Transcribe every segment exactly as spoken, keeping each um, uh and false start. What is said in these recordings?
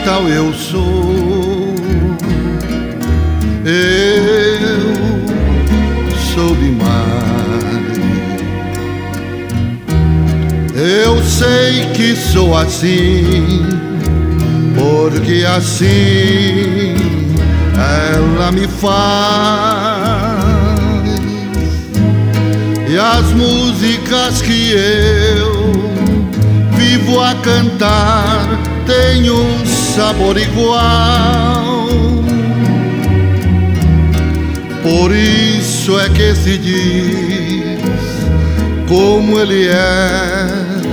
tal eu sou. Eu sou demais. Eu sei que sou assim, porque assim ela me faz. E as músicas que eu vivo a cantar têm um sabor igual. Por isso é que se diz como ele é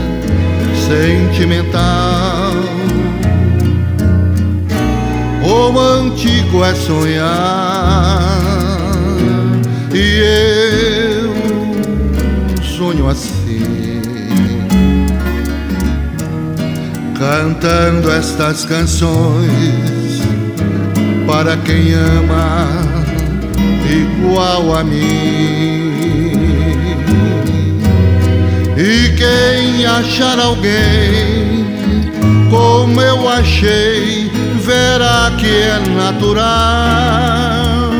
sentimental. Romântico é sonhar, e eu sonho assim, cantando estas canções para quem ama igual a mim. E quem achar alguém como eu achei, verá que é natural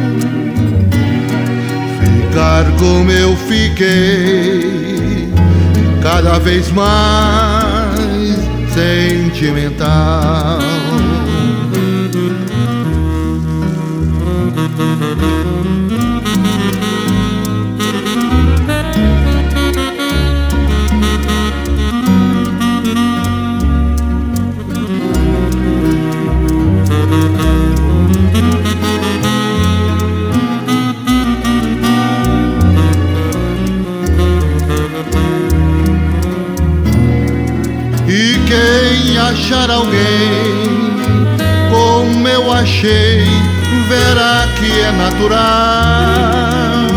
ficar como eu fiquei, cada vez mais sentimental. E quem achar alguém como eu achei, verá que é natural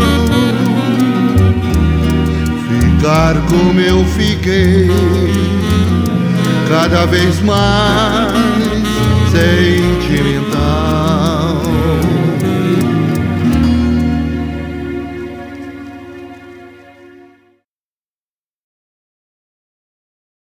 ficar como eu fiquei, cada vez mais sentimental.